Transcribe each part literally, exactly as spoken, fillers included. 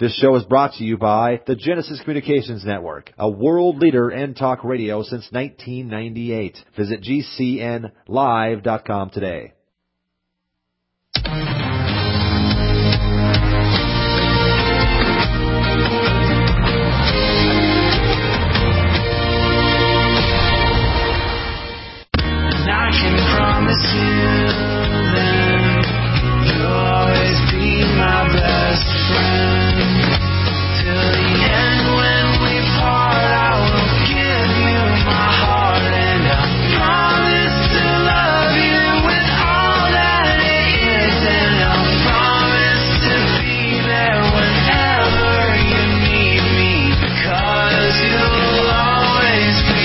This show is brought to you by the Genesis Communications Network, a world leader in talk radio since nineteen ninety-eight. Visit G C N live dot com today. I can promise you that you'll always be my best friend. Till the end when we part, I will give you my heart, and I promise to love you with all that it is, and I promise to be there whenever you need me, because you'll always be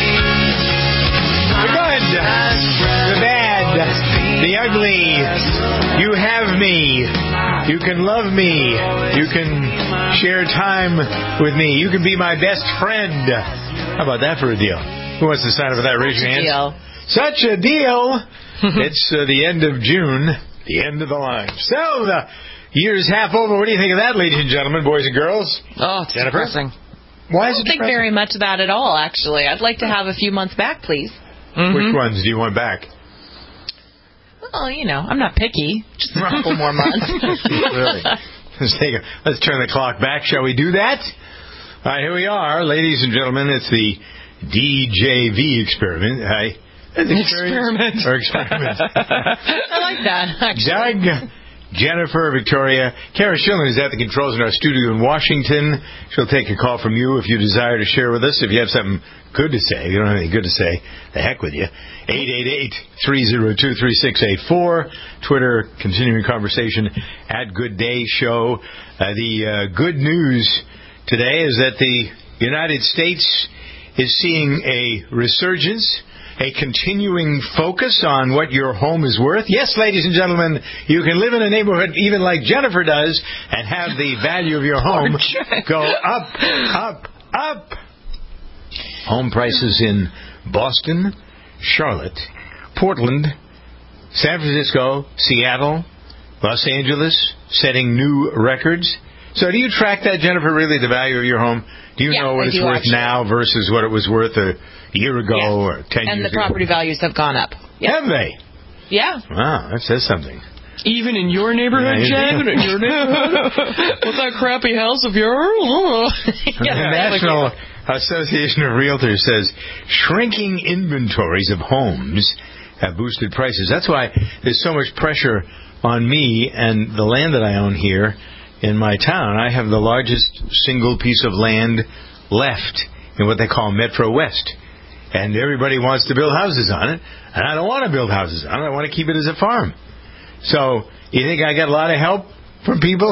my best friend. The bad, the ugly, you have me. You can love me. You can share time with me. You can be my best friend. How about that for a deal? Who wants to sign up for that? Raise your hands. Deal. Such a deal. It's uh, the end of June, the end of the line. So the year's half over. What do you think of that, ladies and gentlemen, boys and girls? Oh, it's Jennifer? depressing. Why is I don't it think depressing? very much of that at all, actually. I'd like to have a few months back, please. Mm-hmm. Which ones do you want back? Well, you know, I'm not picky. Just a couple more months. Really? Let's take a, let's turn the clock back. Shall we do that? All right, here we are, ladies and gentlemen. It's the D J V experiment. I, Experiment. Or experiment. I like that, actually. Doug, Jennifer, Victoria, Kara Schilling is at the controls in our studio in Washington. She'll take a call from you if you desire to share with us. If you have something good to say, if you don't have anything good to say, the heck with you. eight eight eight, three oh two, three six eight four. Twitter, continuing conversation at Good Day Show. Uh, the uh, good news today is that the United States is seeing a resurgence, a continuing focus on what your home is worth. Yes, ladies and gentlemen, you can live in a neighborhood even like Jennifer does and have the value of your home go up, up, up. Home prices in Boston, Charlotte, Portland, San Francisco, Seattle, Los Angeles, setting new records. So do you track that, Jennifer, really, the value of your home? Do you Yeah, know what I it's do, worth actually. now versus what it was worth a year ago Yes. or ten And years the property ago? values have gone up. Yep. Have they? Yeah. Wow, that says something. Even in your neighborhood, Yeah, Jen? In your neighborhood? With that crappy house of yours? Yeah, the National Association of Realtors says shrinking inventories of homes have boosted prices. That's why there's so much pressure on me and the land that I own here in my town. I have the largest single piece of land left in what they call Metro West. And everybody wants to build houses on it. And I don't want to build houses on it. I want to keep it as a farm. So, you think I get a lot of help from people?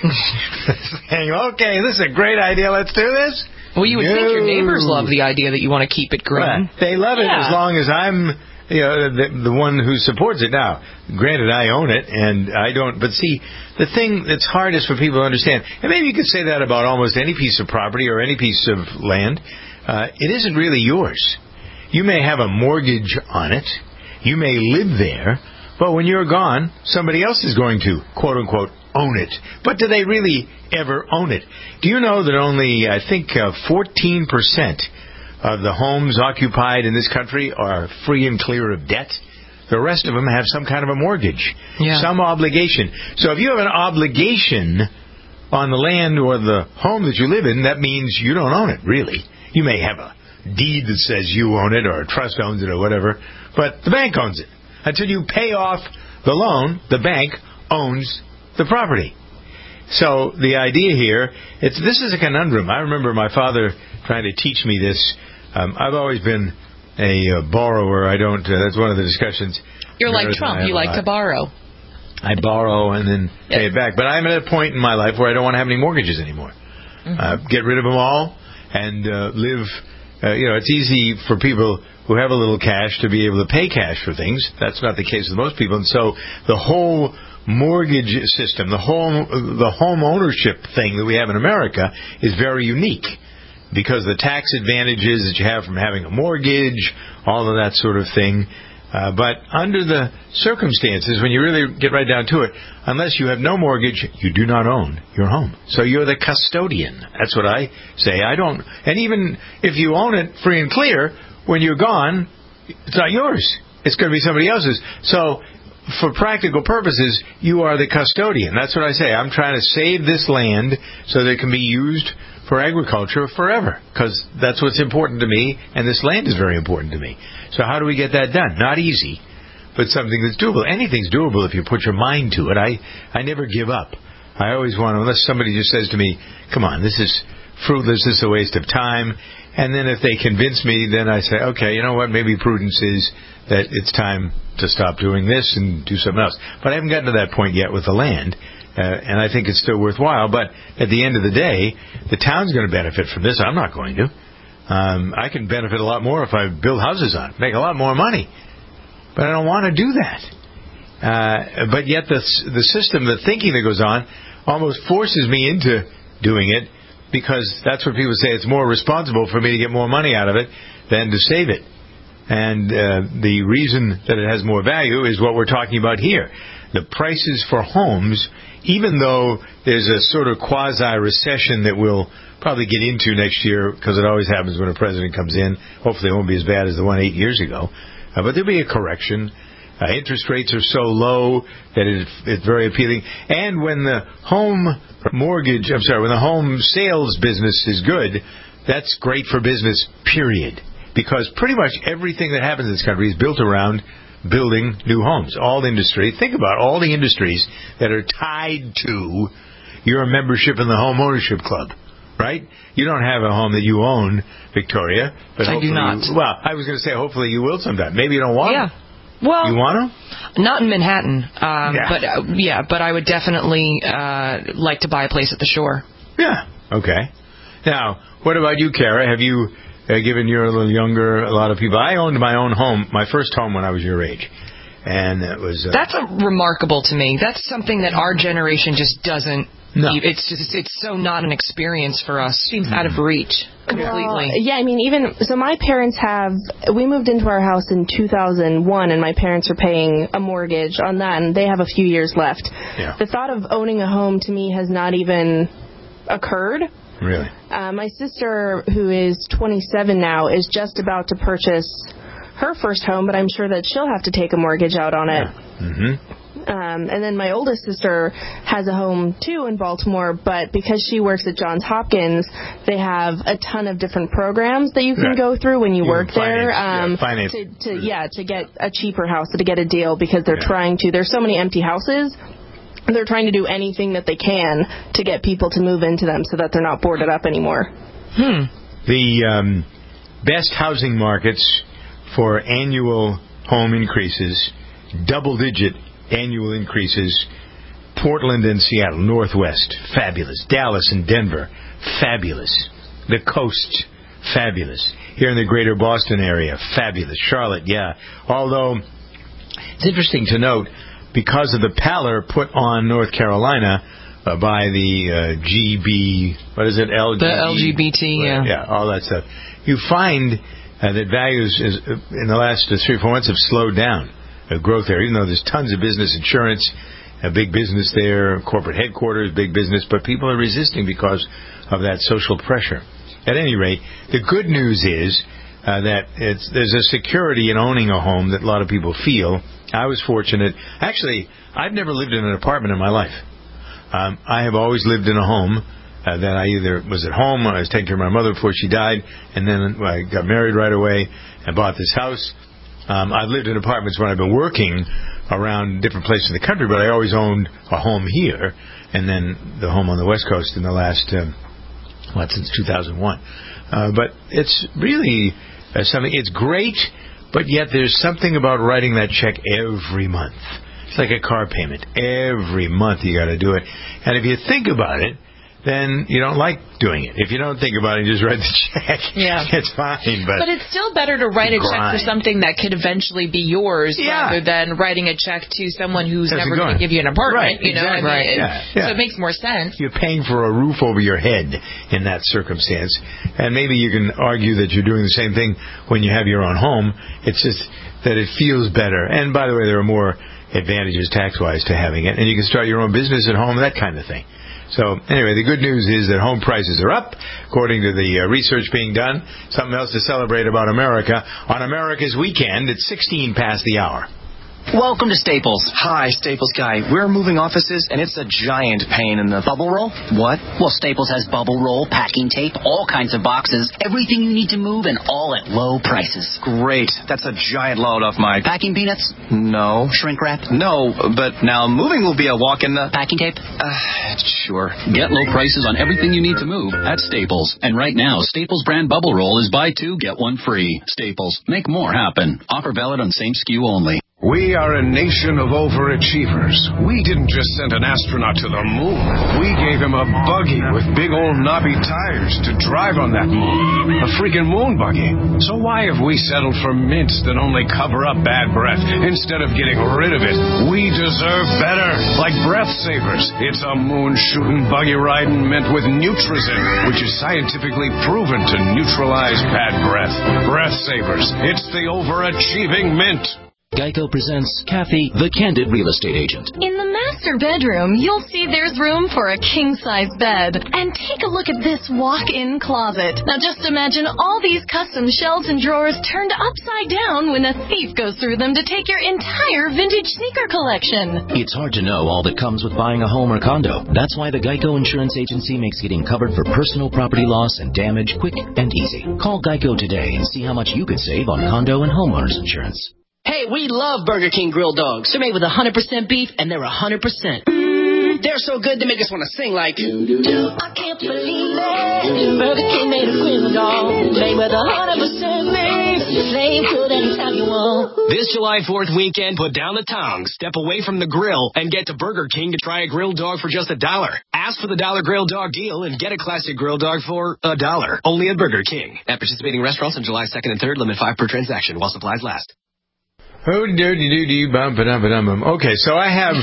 Saying, okay, this is a great idea. Let's do this? Well, you would No. think your neighbors love the idea that you want to keep it green. Right. They love it Yeah. as long as I'm, you know, the, the one who supports it. Now, granted, I own it, and I don't. But see, the thing that's hardest for people to understand, and maybe you could say that about almost any piece of property or any piece of land, uh, it isn't really yours. You may have a mortgage on it. You may live there. But when you're gone, somebody else is going to, quote unquote, own it. But do they really ever own it? Do you know that only, I think, uh, fourteen percent of the homes occupied in this country are free and clear of debt? The rest of them have some kind of a mortgage, Yeah. some obligation. So if you have an obligation on the land or the home that you live in, that means you don't own it, really. You may have a deed that says you own it or a trust owns it or whatever, but the bank owns it. Until you pay off the loan, the bank owns the property. So the idea here, it's this is a conundrum. I remember my father trying to teach me this. Um, I've always been a uh, borrower. I don't. Uh, that's one of the discussions. You're like Meredith and I Trump. have You a like lot. to borrow. I borrow and then pay it back. But I'm at a point in my life where I don't want to have any mortgages anymore. Mm-hmm. Uh, get rid of them all and uh, live. Uh, you know, it's easy for people who have a little cash to be able to pay cash for things. That's not the case with most people. And so the whole mortgage system, the home, the home ownership thing that we have in America is very unique because the tax advantages that you have from having a mortgage, all of that sort of thing. Uh, but under the circumstances, when you really get right down to it, unless you have no mortgage, you do not own your home. So you're the custodian. That's what I say. I don't, and even if you own it free and clear, when you're gone, it's not yours. It's going to be somebody else's. So for practical purposes, you are the custodian. That's what I say. I'm trying to save this land so that it can be used for agriculture forever, because that's what's important to me, and this land is very important to me. So how do we get that done? Not easy, but something that's doable. Anything's doable if you put your mind to it. I, I never give up. I always want to, unless somebody just says to me, come on, this is fruitless, this is a waste of time. And then if they convince me, then I say, okay, you know what, maybe prudence is that it's time to stop doing this and do something else. But I haven't gotten to that point yet with the land. Uh, and I think it's still worthwhile. But at the end of the day, the town's going to benefit from this. I'm not going to. Um, I can benefit a lot more if I build houses on it, make a lot more money. But I don't want to do that. Uh, but yet the the system, the thinking that goes on, almost forces me into doing it, because that's what people say. It's more responsible for me to get more money out of it than to save it. And uh, the reason that it has more value is what we're talking about here. The prices for homes, even though there's a sort of quasi-recession that we'll probably get into next year, because it always happens when a president comes in. Hopefully it won't be as bad as the one eight years ago. Uh, but there'll be a correction. Uh, interest rates are so low that it, it's very appealing. And when the home mortgage, I'm sorry, when the home sales business is good, that's great for business, period. Because pretty much everything that happens in this country is built around building new homes. All industry. Think about all the industries that are tied to your membership in the home ownership club, right? You don't have a home that you own, Victoria. But I do not. You, well, I was going to say hopefully you will sometime. Maybe you don't want Yeah. to. Well, You want to? not in Manhattan, um, Yeah. but uh, yeah, but I would definitely uh, like to buy a place at the shore. Yeah. Okay. Now, what about you, Kara? Have you, uh, given you're a little younger, a lot of people, I owned my own home, my first home when I was your age. And it was... Uh, That's a remarkable to me. That's something that our generation just doesn't... No. It's just it's so not an experience for us. Seems out of reach completely. Well, yeah, I mean, even so, my parents have. We moved into our house in two thousand one, and my parents are paying a mortgage on that, and they have a few years left. Yeah. The thought of owning a home to me has not even occurred. Really? Uh, my sister, who is twenty-seven now, is just about to purchase her first home, but I'm sure that she'll have to take a mortgage out on it. Yeah. Mm-hmm. Um, and then my oldest sister has a home, too, in Baltimore, but because she works at Johns Hopkins, they have a ton of different programs that you can Right. go through when you, You work can there finance, um, yeah, finance. to, to, yeah, to get a cheaper house, to get a deal, because they're Yeah. trying to. There's so many empty houses. They're trying to do anything that they can to get people to move into them so that they're not boarded up anymore. Hmm. The um, best housing markets for annual home increases, double-digit annual increases, Portland and Seattle, Northwest, fabulous. Dallas and Denver, fabulous. The coast, fabulous. Here in the greater Boston area, fabulous. Charlotte, yeah. Although, it's interesting to note, because of the pallor put on North Carolina uh, by the uh, G B, what is it, L G B? The L G B T, yeah. Yeah, all that stuff. You find uh, that values is, uh, in the last uh, three or four months have slowed down. Uh, growth there, even though there's tons of business, insurance, a big business there, corporate headquarters, big business, but people are resisting because of that social pressure. At any rate, the good news is uh, that it's, there's a security in owning a home that a lot of people feel. I was fortunate. Actually, I've never lived in an apartment in my life. Um, I have always lived in a home uh, that I either was at home, I was taking care of my mother before she died, and then I got married right away and bought this house. Um, I've lived in apartments when I've been working around different places in the country, but I always owned a home here, and then the home on the West Coast in the last, um, what, since two thousand one. Uh, but it's really uh, something, it's great, but yet there's something about writing that check every month. It's like a car payment. Every month you got to do it. And if you think about it, then you don't like doing it. If you don't think about it, you just write the check. Yeah. It's fine. But, but it's still better to write a check grind. for something that could eventually be yours Yeah. rather than writing a check to someone who's How's it never going to going? give you an apartment. Right, You know, exactly. I mean, Right, it- yeah, yeah. So it makes more sense. You're paying for a roof over your head in that circumstance. And maybe you can argue that you're doing the same thing when you have your own home. It's just that it feels better. And by the way, there are more advantages tax-wise to having it. And you can start your own business at home, that kind of thing. So, anyway, the good news is that home prices are up, according to the uh, research being done. Something else to celebrate about America. On America's Weekend, it's sixteen past the hour. Welcome to Staples. Hi, Staples guy. We're moving offices, and it's a giant pain in the... Bubble roll? What? Well, Staples has bubble roll, packing tape, all kinds of boxes, everything you need to move, and all at low prices. Great. That's a giant load off my... Packing peanuts? No. Shrink wrap? No, but now moving will be a walk in the... Packing tape? Uh, sure. Get low prices on everything you need to move at Staples. And right now, Staples brand bubble roll is buy two, get one free. Staples. Make more happen. Offer valid on same S K U only. We are a nation of overachievers. We didn't just send an astronaut to the moon. We gave him a buggy with big old knobby tires to drive on that moon. A freaking moon buggy. So why have we settled for mints that only cover up bad breath instead of getting rid of it? We deserve better. Like Breath Savers. It's a moon-shooting, buggy-riding mint with Nutrizin, which is scientifically proven to neutralize bad breath. Breath Savers. It's the overachieving mint. Geico presents Kathy, the Candid Real Estate Agent. In the master bedroom, you'll see there's room for a king-size bed. And take a look at this walk-in closet. Now just imagine all these custom shelves and drawers turned upside down when a thief goes through them to take your entire vintage sneaker collection. It's hard to know all that comes with buying a home or condo. That's why the Geico Insurance Agency makes getting covered for personal property loss and damage quick and easy. Call Geico today and see how much you could save on condo and homeowners insurance. Hey, we love Burger King grilled dogs. They're made with one hundred percent beef, and they're one hundred percent. Mm, they're so good they make us want to sing like... I can't believe it. Burger King made a grilled dog. Made with one hundred percent beef. Same good anytime you want. This July fourth weekend, put down the tongs, step away from the grill, and get to Burger King to try a grilled dog for just a dollar. Ask for the dollar grilled dog deal and get a classic grilled dog for a dollar. Only at Burger King. At participating restaurants on July second and third, limit five per transaction while supplies last. Oh, do do do do bum ba dum ba dum bum. Okay, so I have.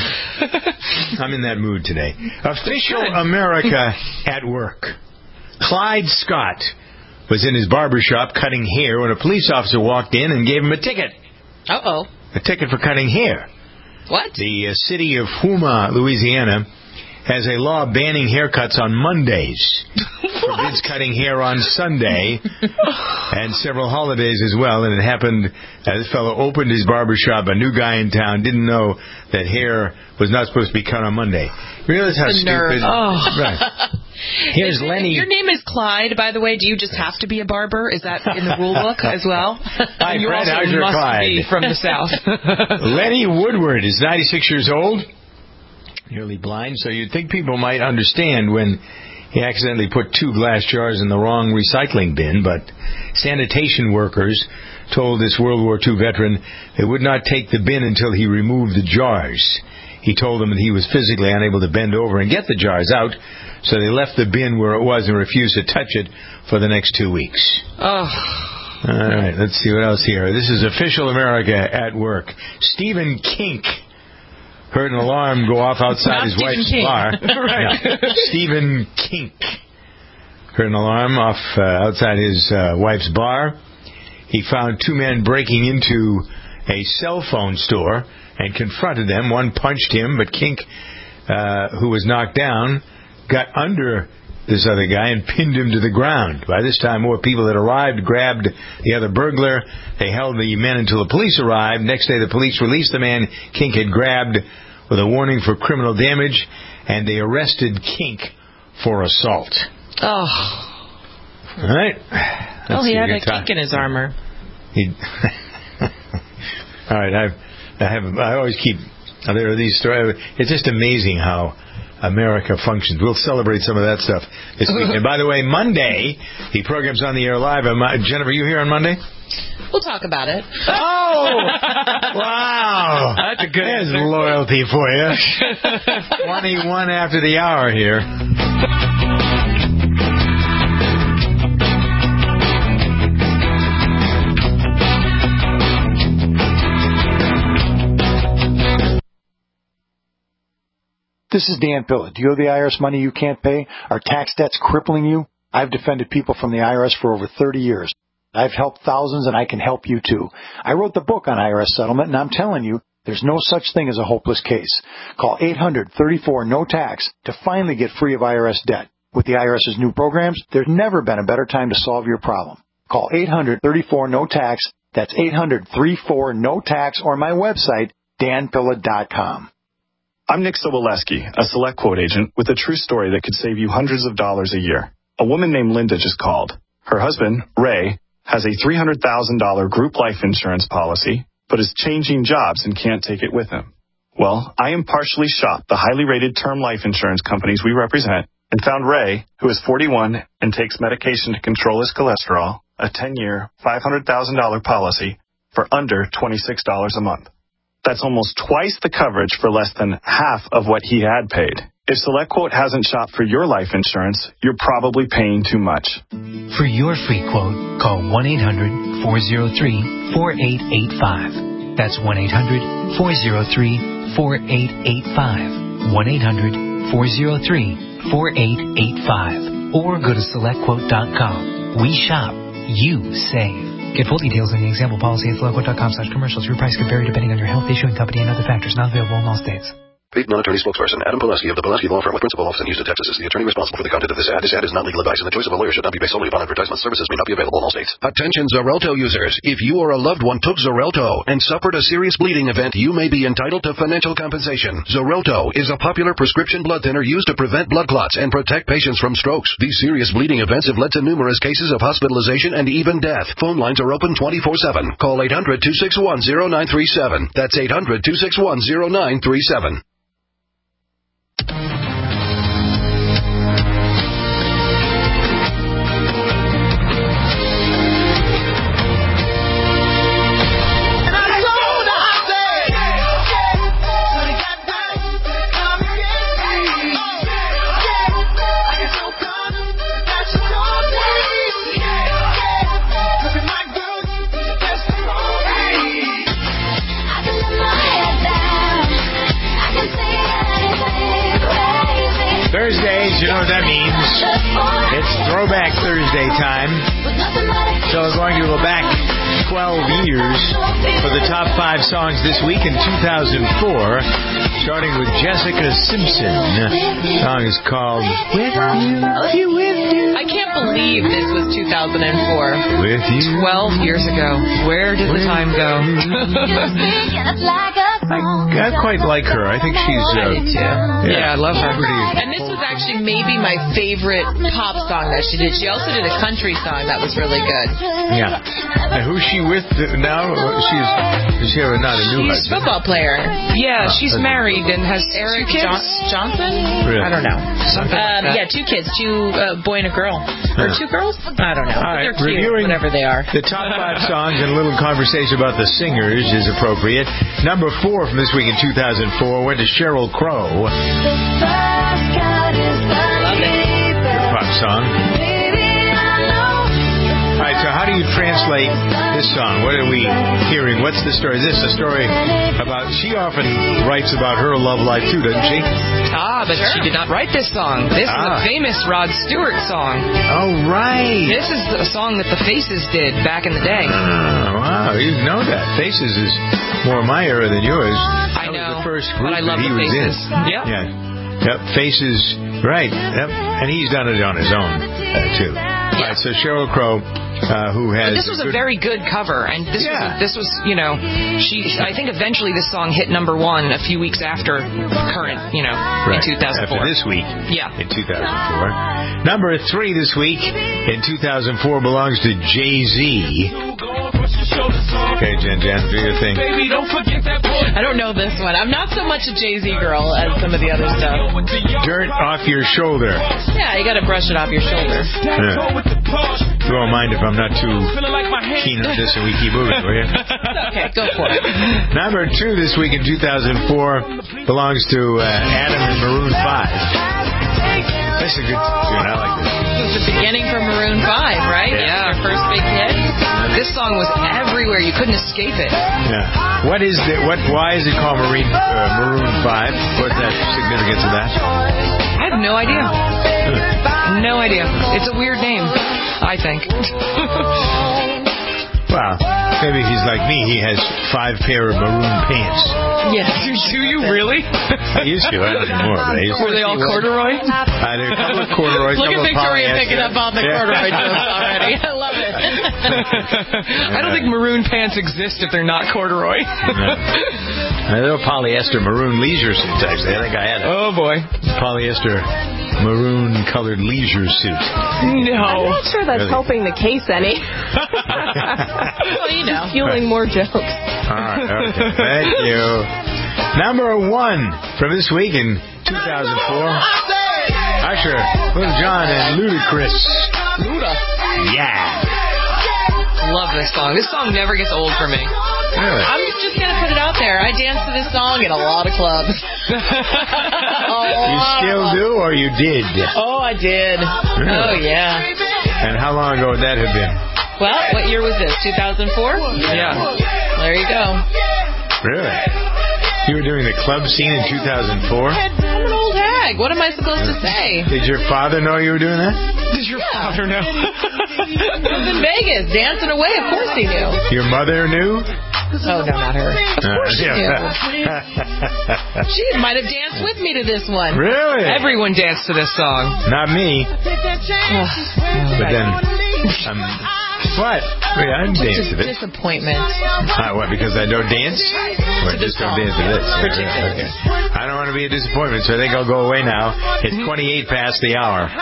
I'm in that mood today. Official America at work. Clyde Scott was in his barber shop cutting hair when a police officer walked in and gave him a ticket. Uh oh. A ticket for cutting hair. What? The uh, city of Houma, Louisiana, has a law banning haircuts on Mondays. Forbids cutting hair on Sunday and several holidays as well. And it happened, uh, this fellow opened his barber shop. A new guy in town didn't know that hair was not supposed to be cut on Monday. You realize how the stupid... Nerve. Oh. Right. Here's Is, Lenny. Your name is Clyde, by the way. Do you just have to be a barber? Is that in the rule book as well? Hi, and you Fred, also how's your must Clyde? be from the South. Lenny Woodward is ninety-six years old, nearly blind, so you'd think people might understand when he accidentally put two glass jars in the wrong recycling bin, but sanitation workers told this World War Two veteran they would not take the bin until he removed the jars. He told them that he was physically unable to bend over and get the jars out, so they left the bin where it was and refused to touch it for the next two weeks. Oh. All right, let's see what else here. This is Official America at work. Stephen Kink heard an alarm go off outside Not his Stephen wife's King. bar. Right. Yeah. Stephen Kink heard an alarm off uh, outside his uh, wife's bar. He found two men breaking into a cell phone store and confronted them. One punched him, but Kink, uh, who was knocked down, got under this other guy and pinned him to the ground. By this time, more people had arrived, grabbed the other burglar. They held the men until the police arrived. Next day, the police released the man Kink had grabbed with a warning for criminal damage, and they arrested Kink for assault. Oh. All right. Well, he see, had a guitar. kink in his armor. He, all right, I've, I have. I always keep. There are these stories. It's just amazing how America functions. We'll celebrate some of that stuff this week. And by the way, Monday, the program's on the air live. Um, Jennifer, you here on Monday? We'll talk about it. Oh! Wow! That's a good There's answer. loyalty for you. twenty-one after the hour here. This is Dan Pilla. Do you owe the I R S money you can't pay? Are tax debts crippling you? I've defended people from the I R S for over thirty years. I've helped thousands, and I can help you too. I wrote the book on I R S settlement, and I'm telling you, there's no such thing as a hopeless case. Call eight hundred, thirty-four, no tax to finally get free of I R S debt. With the IRS's new programs, there's never been a better time to solve your problem. Call eight hundred, thirty-four, no tax. That's eight hundred, thirty-four, no tax, or my website, dan pilla dot com. I'm Nick Soboleski, a Select Quote agent with a true story that could save you hundreds of dollars a year. A woman named Linda just called. Her husband, Ray, has a three hundred thousand dollars group life insurance policy, but is changing jobs and can't take it with him. Well, I impartially shopped the highly rated term life insurance companies we represent and found Ray, who is forty-one and takes medication to control his cholesterol, a ten-year, five hundred thousand dollars policy for under twenty-six dollars a month. That's almost twice the coverage for less than half of what he had paid. If SelectQuote hasn't shopped for your life insurance, you're probably paying too much. For your free quote, call one eight hundred, four oh three, four eight eight five. That's one eight hundred, four oh three, four eight eight five. one eight hundred, four oh three, four eight eight five. Or go to select quote dot com. We shop. You save. Get full details on the example policy at select quote dot com slash commercials. Your price could vary depending on your health, issuing company, and other factors. Not available in all states. Paid non-attorney spokesperson Adam Pulaski of the Pulaski Law Firm with principal office in Houston, Texas is the attorney responsible for the content of this ad. This ad is not legal advice, and the choice of a lawyer should not be based solely upon advertisement. Services may not be available in all states. Attention Xarelto users. If you or a loved one took Xarelto and suffered a serious bleeding event, you may be entitled to financial compensation. Xarelto is a popular prescription blood thinner used to prevent blood clots and protect patients from strokes. These serious bleeding events have led to numerous cases of hospitalization and even death. Phone lines are open twenty-four seven. Call eight hundred, two six one, zero nine three seven. That's eight hundred, two six one, zero nine three seven. Thursdays, you know what that means. It's Throwback Thursday time. So we're going to go back twelve years for the top five songs this week in two thousand four, starting with Jessica Simpson. The song is called With You. With You. I can't believe this was two thousand four. With You. twelve years ago. Where did the time go? I, I quite like her. I think she's... Uh, yeah. yeah, I love her. Pretty, and this was actually maybe my favorite pop song that she did. She also did a country song that was really good. Yeah. And who's she with now? She's, is she not a new She's a football player. Yeah, oh, she's married and has Eric John- Johnson? Really? I don't know. Something um, like that. Yeah, two kids. Two, uh, boy and a girl. Huh. Or two girls? I don't know. All right. They're cute, Reviewing whatever they are. The top five songs and a little conversation about the singers is appropriate. Number four from this week in two thousand four went to Sheryl Crow. Love it. Good pop song. All right, so how do you translate this song? What are we hearing? What's the story? Is this a story about... She often writes about her love life, too, doesn't she? Ah, but sure. She did not write this song. This ah. is a famous Rod Stewart song. Oh, right. This is a song that the Faces did back in the day. Oh, wow, you know that. Faces is more my era than yours. I that know, was the first group but I love that he the was Faces. in. Yep. Yeah. Yep, Faces, right. Yep. And he's done it on his own, uh, too. All right, so Sheryl Crow, uh, who has... But this was a very good cover, and this yeah. was, this was, you know, she. I think eventually this song hit number one a few weeks after current, you know, right. in two thousand four. After this week, yeah, in two thousand four. Number three this week in two thousand four belongs to Jay-Z. Okay, Jen, Jen, do your thing. I don't know this one. I'm not so much a Jay-Z girl as some of the other stuff. Dirt off your shoulder. Yeah, you got to brush it off your shoulder. Yeah. You won't mind if I'm not too keen on this and we keep moving, will you? Okay, go for it. Number two this week in two thousand four belongs to uh, Adam and Maroon five. That's a good tune. I like this. This was the beginning for Maroon five, right? Yeah. yeah our first big hit. This song was everywhere. You couldn't escape it. Yeah. What is the, what? Why is it called Marine, uh, Maroon five? What's the significance of that? I have no idea. No idea. It's a weird name, I think. Well, maybe if he's like me, he has five pair of maroon pants. Yes. Do you really? I used to. I don't anymore. But I used to. Were they all corduroy? Uh, there are a couple of corduroys. Look at couple Victoria of picking up on the yeah. corduroy jokes already. I love it. I don't think maroon pants exist if they're not corduroy. A little polyester maroon leisure suits, actually. I think I had it. Oh, boy. Polyester maroon-colored leisure suit. No. I'm not sure that's Really? helping the case any. Well, you know. Fueling more jokes. All right, okay. Thank you. Number one from this week in two thousand four. Usher, Little John, and Ludacris. Luda. Yeah. Love this song. This song never gets old for me. Really? I'm just going to put it out there. I dance to this song in a lot of clubs. You still do, or you did? Oh, I did. Really? Oh, yeah. And how long ago would that have been? Well, what year was this? two thousand four? Yeah. There you go. Really? You were doing the club scene in two thousand four? I'm an old hag. What am I supposed to say? Did your father know you were doing that? Did your father know? I was in Vegas, dancing away. Of course he knew. Your mother knew? Oh, no, not her. Of course she knew. She might have danced with me to this one. Really? Everyone danced to this song. Not me. But then, um, what? Wait, I didn't dance to this. Disappointment. Uh, what, because I don't dance? Or just don't dance to this? Ridiculous. Okay. I don't want to be a disappointment, so I think I'll go away now. It's twenty-eight past the hour.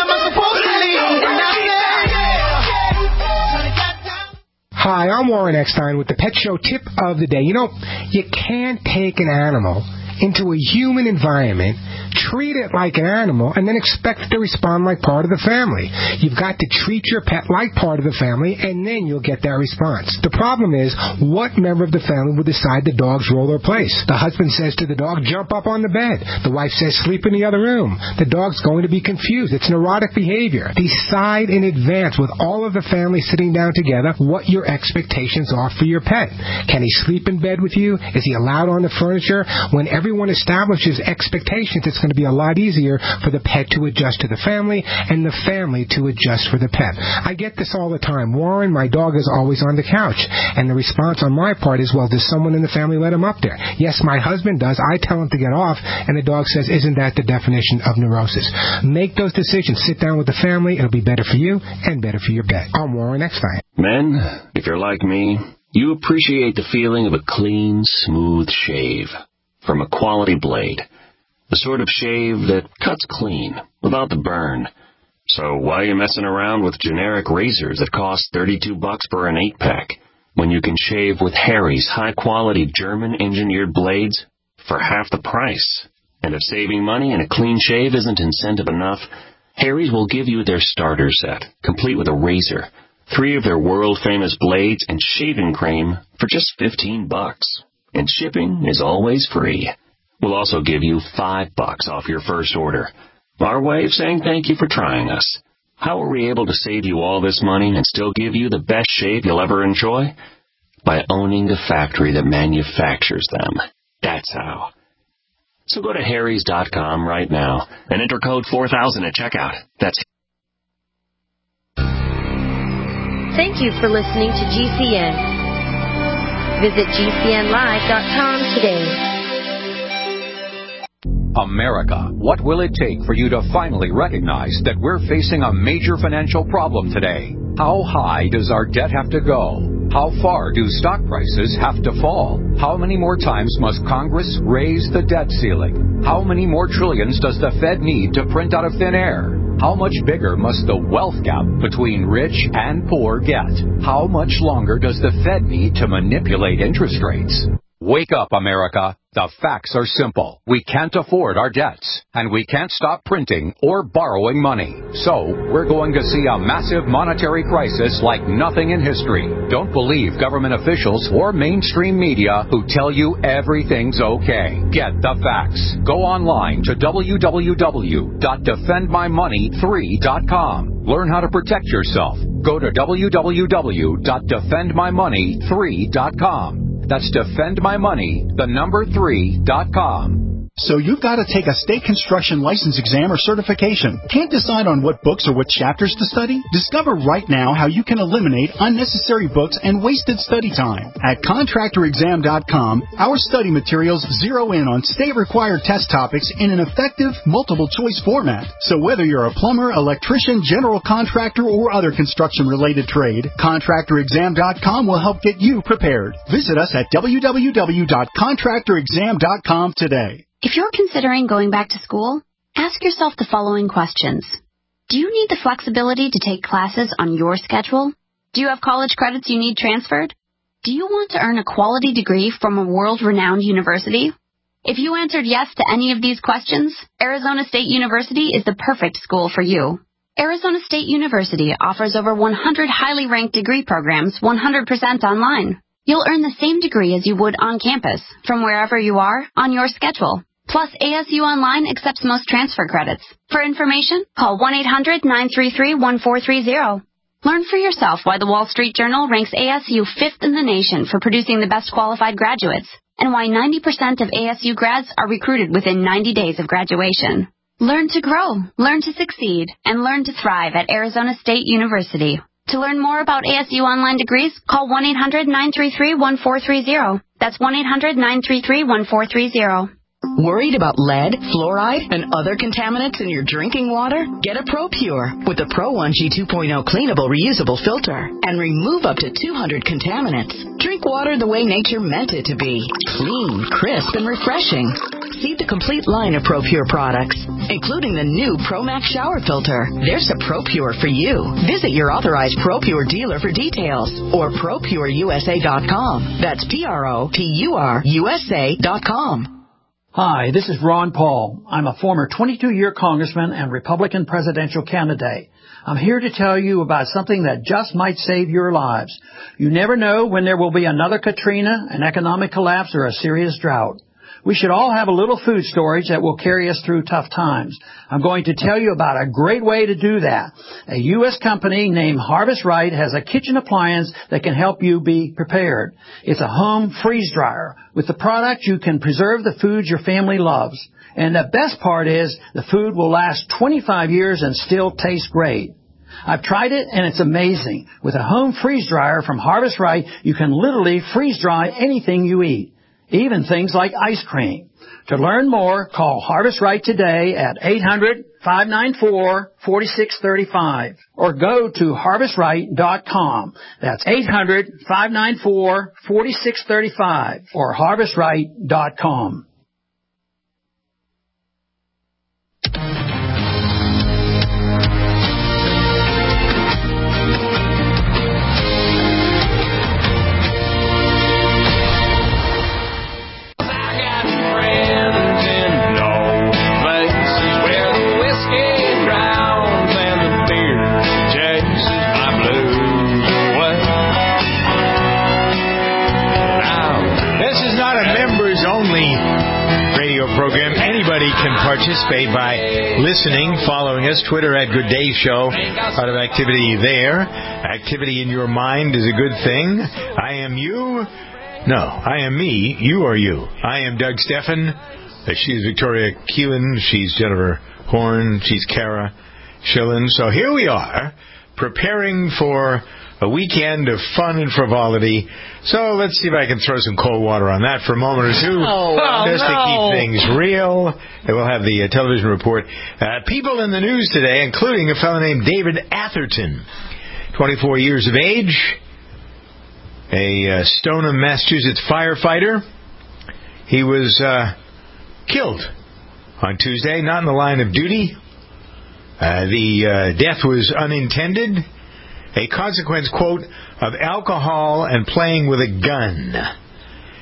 Hi, I'm Warren Eckstein with the Pet Show Tip of the Day. You know, you can't take an animal into a human environment, treat it like an animal, and then expect it to respond like part of the family. You've got to treat your pet like part of the family, and then you'll get that response. The problem is, what member of the family will decide the dog's role or place? The husband says to the dog, jump up on the bed. The wife says, sleep in the other room. The dog's going to be confused. It's neurotic behavior. Decide in advance with all of the family sitting down together what your expectations are for your pet. Can he sleep in bed with you? Is he allowed on the furniture? When everyone establishes expectations, it's going to be a lot easier for the pet to adjust to the family and the family to adjust for the pet. I get this all the time. Warren, my dog is always on the couch. And the response on my part is, well, does someone in the family let him up there? Yes, my husband does. I tell him to get off, and the dog says, isn't that the definition of neurosis? Make those decisions. Sit down with the family. It'll be better for you and better for your pet. I'm Warren Eckstein. Men, if you're like me, you appreciate the feeling of a clean, smooth shave from a quality blade. The sort of shave that cuts clean, without the burn. So why are you messing around with generic razors that cost thirty-two bucks for an eight-pack, when you can shave with Harry's high-quality German-engineered blades for half the price? And if saving money and a clean shave isn't incentive enough, Harry's will give you their starter set, complete with a razor, three of their world-famous blades, and shaving cream for just fifteen bucks. And shipping is always free. We'll also give you five bucks off your first order. Our way of saying thank you for trying us. How are we able to save you all this money and still give you the best shave you'll ever enjoy? By owning the factory that manufactures them. That's how. So go to harrys dot com right now and enter code four thousand at checkout. That's Thank you for listening to G C N. Visit G C N live dot com today. America, what will it take for you to finally recognize that we're facing a major financial problem today? How high does our debt have to go? How far do stock prices have to fall? How many more times must Congress raise the debt ceiling? How many more trillions does the Fed need to print out of thin air? How much bigger must the wealth gap between rich and poor get? How much longer does the Fed need to manipulate interest rates? Wake up, America. The facts are simple. We can't afford our debts, and we can't stop printing or borrowing money. So, we're going to see a massive monetary crisis like nothing in history. Don't believe government officials or mainstream media who tell you everything's okay. Get the facts. Go online to w w w dot defend my money three dot com. Learn how to protect yourself. Go to w w w dot defend my money three dot com. That's defend my money, the number three dot com. So you've got to take a state construction license exam or certification. Can't decide on what books or what chapters to study? Discover right now how you can eliminate unnecessary books and wasted study time. At contractor exam dot com, our study materials zero in on state-required test topics in an effective, multiple-choice format. So whether you're a plumber, electrician, general contractor, or other construction-related trade, contractor exam dot com will help get you prepared. Visit us at w w w dot contractor exam dot com today. If you're considering going back to school, ask yourself the following questions. Do you need the flexibility to take classes on your schedule? Do you have college credits you need transferred? Do you want to earn a quality degree from a world-renowned university? If you answered yes to any of these questions, Arizona State University is the perfect school for you. Arizona State University offers over one hundred highly ranked degree programs one hundred percent online. You'll earn the same degree as you would on campus, from wherever you are, on your schedule. Plus, A S U Online accepts most transfer credits. For information, call one eight hundred nine three three one four three zero. Learn for yourself why the Wall Street Journal ranks A S U fifth in the nation for producing the best qualified graduates, and why ninety percent of A S U grads are recruited within ninety days of graduation. Learn to grow, learn to succeed, and learn to thrive at Arizona State University. To learn more about A S U Online degrees, call one eight hundred nine three three one four three zero. That's one eight hundred nine three three one four three zero. Worried about lead, fluoride, and other contaminants in your drinking water? Get a ProPure with the Pro one G two point oh cleanable reusable filter and remove up to two hundred contaminants. Drink water the way nature meant it to be. Clean, crisp, and refreshing. See the complete line of ProPure products, including the new ProMax shower filter. There's a ProPure for you. Visit your authorized ProPure dealer for details or pro pure u s a dot com. That's P R O P U R U S A dot com. Hi, this is Ron Paul. I'm a former twenty-two-year congressman and Republican presidential candidate. I'm here to tell you about something that just might save your lives. You never know when there will be another Katrina, an economic collapse, or a serious drought. We should all have a little food storage that will carry us through tough times. I'm going to tell you about a great way to do that. A U S company named Harvest Right has a kitchen appliance that can help you be prepared. It's a home freeze dryer. With the product, you can preserve the foods your family loves. And the best part is the food will last twenty-five years and still taste great. I've tried it, and it's amazing. With a home freeze dryer from Harvest Right, you can literally freeze dry anything you eat, even things like ice cream. To learn more, call Harvest Right today at eight hundred five nine four four six three five or go to harvest right dot com. That's eight hundred five nine four four six three five or harvest right dot com. Program. Anybody can participate by listening, following us, Twitter at Good Day Show. A lot of activity there. Activity in your mind is a good thing. I am you. No, I am me. You are you. I am Doug Steffen. She's Victoria Keelan. She's Jennifer Horn. She's Kara Schillen. So here we are, preparing for a weekend of fun and frivolity. So let's see if I can throw some cold water on that for a moment or two. Oh, just no. to keep things real. And we'll have the uh, television report. Uh, people in the news today, including a fellow named David Atherton, twenty-four years of age, a uh, Stoneham, Massachusetts firefighter. He was uh, killed on Tuesday, not in the line of duty. Uh, the uh, death was unintended. A consequence, quote, of alcohol and playing with a gun.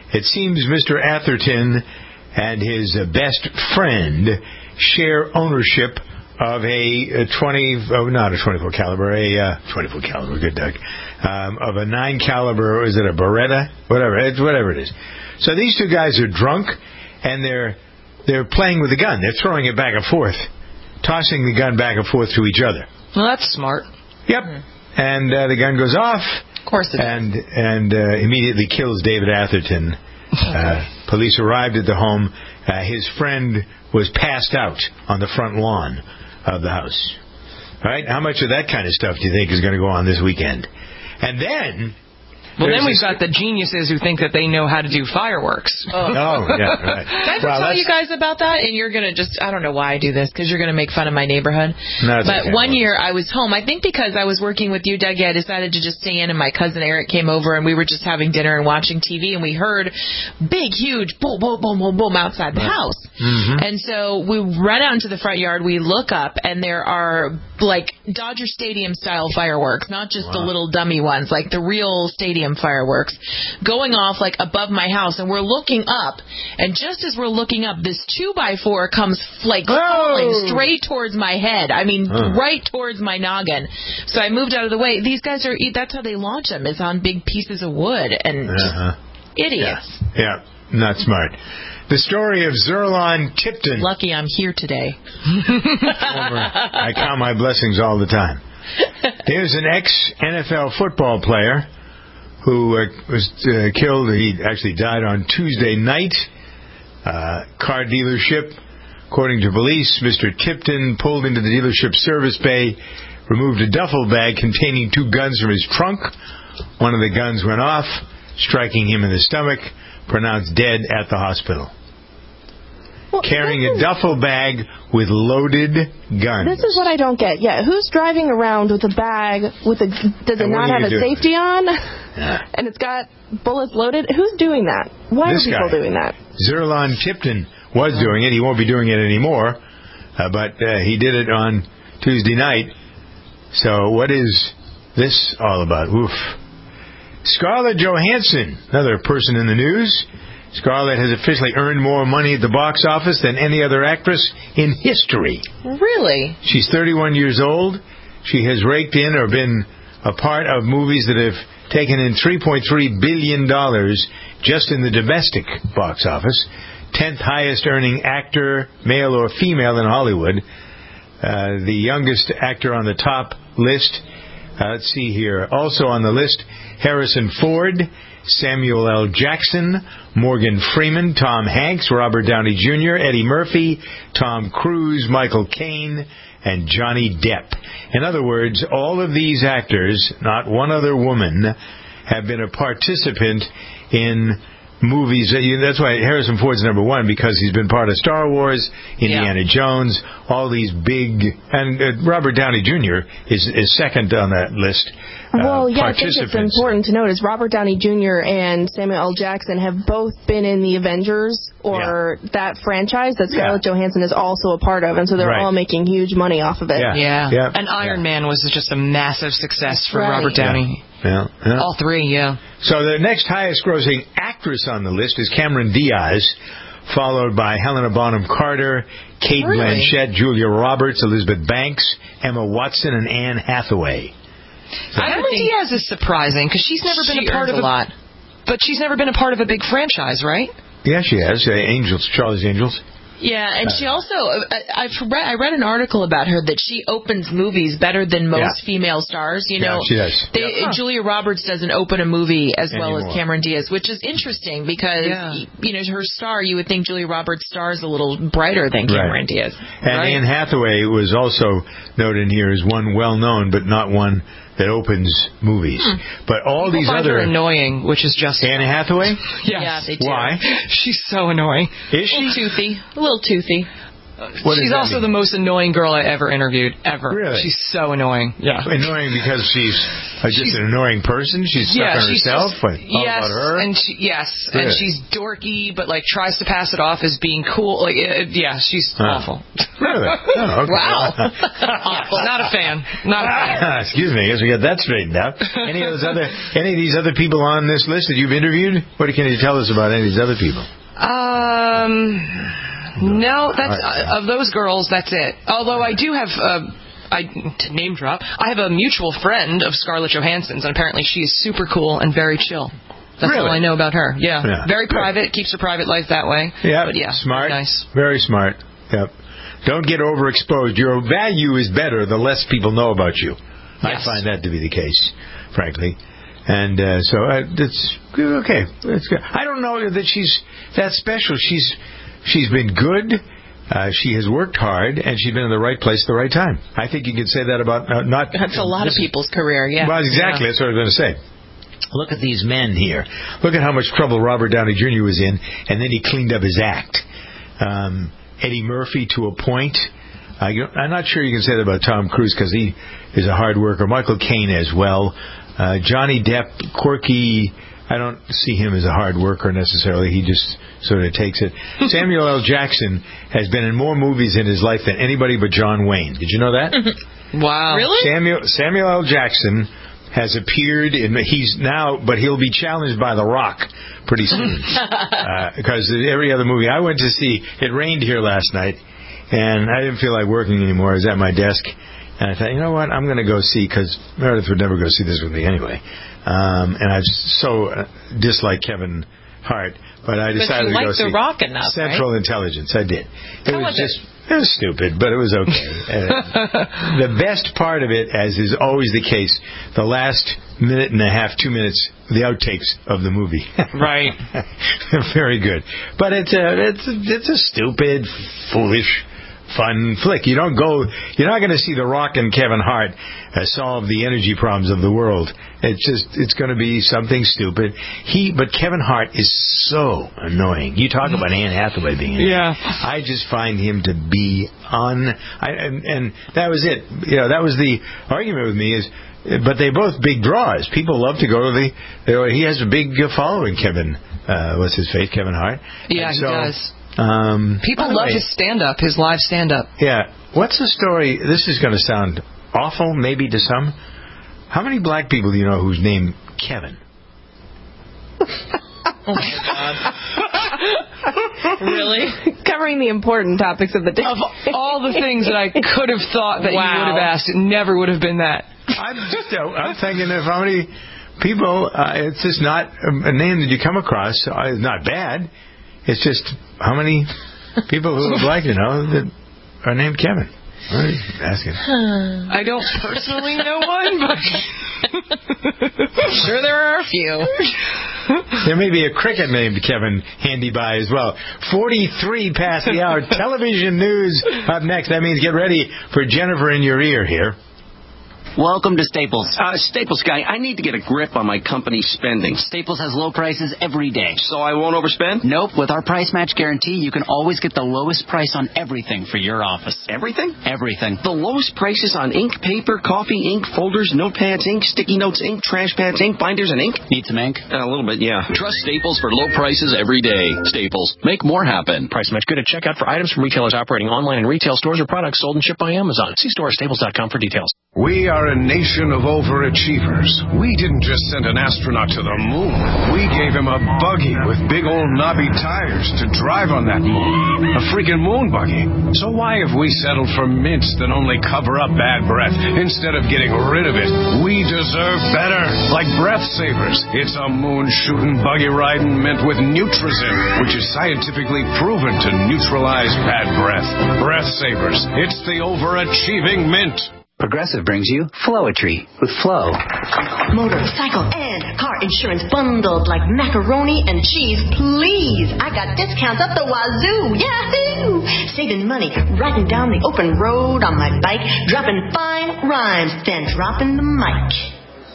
It seems Mister Atherton and his uh, best friend share ownership of a, a twenty, oh, not a twenty-four caliber, a uh, twenty-four caliber, good Doug, um, of a nine caliber, is it a Beretta? Whatever, it's whatever it is. So these two guys are drunk, and they're they're playing with the gun. They're throwing it back and forth, tossing the gun back and forth to each other. Well, that's smart. Yep. Mm-hmm. And uh, the gun goes off. Of course it and, does. And uh, immediately kills David Atherton. Uh, police arrived at the home. Uh, his friend was passed out on the front lawn of the house. All right? How much of that kind of stuff do you think is going to go on this weekend? And then... Well, then we've got the geniuses who think that they know how to do fireworks. Oh, oh yeah, right. Did I ever well, tell you guys about that? And you're going to just, I don't know why I do this, because you're going to make fun of my neighborhood. No, but okay. one year I was home, I think because I was working with you, Dougie, I decided to just stay in, and my cousin Eric came over, and we were just having dinner and watching T V, and we heard big, huge boom, boom, boom, boom, boom outside the house. Mm-hmm. And so we run out into the front yard, we look up, and there are, like, Dodger Stadium-style fireworks, not just wow. the little dummy ones, like the real stadium fireworks, going off like above my house, and we're looking up, and just as we're looking up, this two by four comes like falling oh. straight towards my head. I mean, huh. right towards my noggin. So I moved out of the way. These guys are, that's how they launch them, is on big pieces of wood, and uh-huh. idiots. Yeah. yeah, not smart. The story of Zerlon Tipton. Lucky I'm here today. Former, I count my blessings all the time. Here's an ex-N F L football player who uh, was uh, killed. He actually died on Tuesday night. Uh, car dealership. According to police, Mister Tipton pulled into the dealership service bay, removed a duffel bag containing two guns from his trunk. One of the guns went off, striking him in the stomach, pronounced dead at the hospital. Well, carrying a duffel bag with loaded guns. This is what I don't get. Yeah, who's driving around with a bag with a does it not have a doing? safety on? Yeah. And it's got bullets loaded? Who's doing that? Why this are people guy, doing that? Zerlon Tipton was doing it. He won't be doing it anymore. Uh, but uh, he did it on Tuesday night. So what is this all about? Oof. Scarlett Johansson, another person in the news. Scarlett has officially earned more money at the box office than any other actress in history. Really? She's thirty-one years old. She has raked in or been a part of movies that have taken in three point three billion dollars just in the domestic box office. tenth highest earning actor, male or female, in Hollywood. Uh, the youngest actor on the top list. Uh, let's see here. Also on the list, Harrison Ford, Samuel L. Jackson, Morgan Freeman, Tom Hanks, Robert Downey Junior, Eddie Murphy, Tom Cruise, Michael Caine, and Johnny Depp. In other words, all of these actors, not one other woman, have been a participant in movies. That's why Harrison Ford's number one, because he's been part of Star Wars, Indiana yeah. Jones, all these big, and uh, Robert Downey Junior is, is second on that list. Uh, well, yeah, I think it's important to note is Robert Downey Junior and Samuel L. Jackson have both been in the Avengers or yeah. that franchise that Scarlett yeah. Johansson is also a part of, and so they're right. all making huge money off of it. Yeah, yeah. yeah. And Iron yeah. Man was just a massive success for right. Robert Downey. Yeah. Yeah. All three, yeah. So the next highest grossing actress on the list is Cameron Diaz, followed by Helena Bonham Carter, Kate really? Blanchett, Julia Roberts, Elizabeth Banks, Emma Watson, and Anne Hathaway. So Cameron Diaz is surprising because she's never she been a part of a, a lot, but she's never been a part of a big franchise, right? Yeah, she has. Uh, Angels, Charlie's Angels. Yeah, and she also, I, I've read, I read an article about her that she opens movies better than most yeah. female stars. You know, yeah, she does. They, yeah. Julia Roberts doesn't open a movie as Anymore. well as Cameron Diaz, which is interesting because, yeah. you know, her star, you would think Julia Roberts' star is a little brighter than Cameron right. Diaz. And right? Anne Hathaway was also noted here as one well-known, but not one that opens movies. Hmm. But all People these find other... her annoying, which is just... Anne Hathaway? Yes. Yeah, they do. Why? She's so annoying. Is she? A little toothy. A little toothy. What she's also mean? the most annoying girl I ever interviewed, ever. Really? She's so annoying. Yeah. Annoying because she's uh, just She's- an annoying person? She's stuck yeah, on she's herself? just- What, all yes, about her? and she, yes, Really? and she's dorky, but like tries to pass it off as being cool. Like, it, yeah, she's Huh. awful. Really? Oh, okay. Wow. Awful. Not a fan. Not a fan. Excuse me, I guess we got that straightened out. Any of those other, any of these other people on this list that you've interviewed? What can you tell us about any of these other people? Um, no, that's uh, of those girls. That's it. Although I do have. Uh, I to name drop. I have a mutual friend of Scarlett Johansson's, and apparently she is super cool and very chill. That's Really? all I know about her. Yeah, Yeah. very private. Keeps her private life that way. Yeah, but yeah, smart. very nice. Very smart. Yep. Don't get overexposed. Your value is better the less people know about you. I Yes. find that to be the case, frankly. And uh, so uh, it's okay. It's good. I don't know that she's that special. She's she's been good. Uh, she has worked hard, and she's been in the right place at the right time. I think you could say that about uh, not. That's a lot of people's career, yeah. Well, exactly. Yeah. That's what I was going to say. Look at these men here. Look at how much trouble Robert Downey Junior was in, and then he cleaned up his act. Um, Eddie Murphy to a point. I, I'm not sure you can say that about Tom Cruise because he is a hard worker. Michael Caine as well. Uh, Johnny Depp, quirky. I don't see him as a hard worker necessarily. He just sort of takes it. Samuel L. Jackson has been in more movies in his life than anybody but John Wayne. Did you know that? Wow. Really? Samuel Samuel L. Jackson has appeared in. He's now, but he'll be challenged by The Rock pretty soon because uh, every other movie I went to see, it rained here last night, and I didn't feel like working anymore. I was at my desk, and I thought, you know what, I'm going to go see because Meredith would never go see this with me anyway. Um, and I so uh, dislike Kevin Hart, but I decided but you to go liked see The Rock enough, Central right? Intelligence. I did. It How was was just it was stupid, but it was okay. uh, the best part of it, as is always the case, the last minute and a half, two minutes, the outtakes of the movie. Right. Very good. But it's a it's a, it's a stupid, foolish, fun flick. You don't go. You're not going to see The Rock and Kevin Hart uh, solve the energy problems of the world. It's just it's going to be something stupid. He, but Kevin Hart is so annoying. You talk about Anne Hathaway being annoying. Yeah. I just find him to be un. I, and, and that was it. You know, that was the argument with me is. But they both big draws. People love to go to the. You know, he has a big uh, following. Kevin, uh, what's his face? Kevin Hart. Yeah, And he so, does. Um, People by the love way, his stand-up, his live stand-up. Yeah. What's the story? This is going to sound awful, maybe to some. How many black people do you know whose name Kevin? Oh my God. Really? Covering the important topics of the day. Of all the things that I could have thought that Wow. you would have asked, it never would have been that. I'm just. Uh, I'm thinking of how many people. Uh, it's just not a, a name that you come across. Uh, it's not bad. It's just how many people who are black, you know, that are named Kevin. What are you asking? I don't personally know one, but sure there are a few. There may be a cricket named Kevin handy by as well. forty-three past the hour. Television news up next. That means get ready for Jennifer in your ear here. Welcome to Staples. Uh, Staples guy, I need to get a grip on my company's spending. Staples has low prices every day. So I won't overspend? Nope. With our price match guarantee, you can always get the lowest price on everything for your office. Everything? Everything. The lowest prices on ink, paper, coffee, ink, folders, notepads, ink, sticky notes, ink, trash pads, ink, binders, and ink? Need some ink? Uh, a little bit, yeah. Trust Staples for low prices every day. Staples. Make more happen. Price match good at checkout for items from retailers operating online in retail stores or products sold and shipped by Amazon. See store at staples dot com for details. We are a nation of overachievers. We didn't just send an astronaut to the moon. We gave him a buggy with big old knobby tires to drive on that moon. A freaking moon buggy. So why have we settled for mints that only cover up bad breath instead of getting rid of it? We deserve better. Like Breath Savers. It's a moon-shooting, buggy-riding mint with Nutrizin, which is scientifically proven to neutralize bad breath. Breath Savers. It's the overachieving mint. Progressive brings you Flowetry with Flow. Motorcycle and car insurance bundled like macaroni and cheese, please. I got discounts up the wazoo. Yahoo! Saving money, riding down the open road on my bike, dropping fine rhymes, then dropping the mic.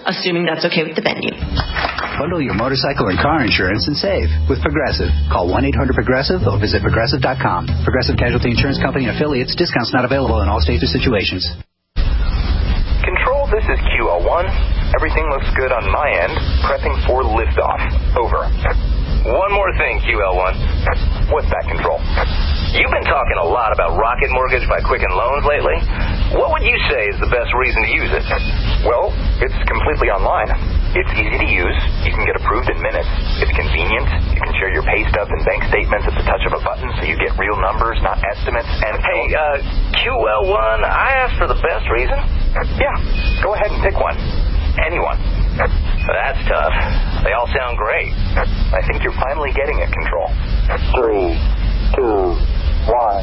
assuming that's okay with the venue. Bundle your motorcycle and car insurance and save with Progressive. Call one eight hundred progressive or visit progressive dot com. Progressive Casualty Insurance Company and affiliates. Discounts not available in all states or situations. Control, this is Q L one. Everything looks good on my end. Prepping for liftoff. Over. One more thing, Q L one. What's that, Control? You've been talking a lot about Rocket Mortgage by Quicken Loans lately. What would you say is the best reason to use it? Well, it's completely online. It's easy to use. You can get approved in minutes. It's convenient. You can share your pay stubs and bank statements at the touch of a button, so you get real numbers, not estimates. And hey, uh, Q L one, I asked for the best reason. Yeah, go ahead and pick one. Anyone. That's tough. They all sound great. I think you're finally getting it, Control. Three, two, one.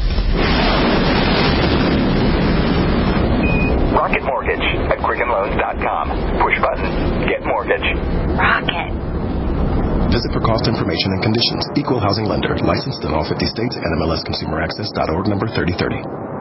Rocket Mortgage at quicken loans dot com. Push button. Get mortgage. Rocket. Visit for cost information and conditions. Equal housing lender. Licensed in all fifty states. N M L S consumer access dot org number thirty thirty.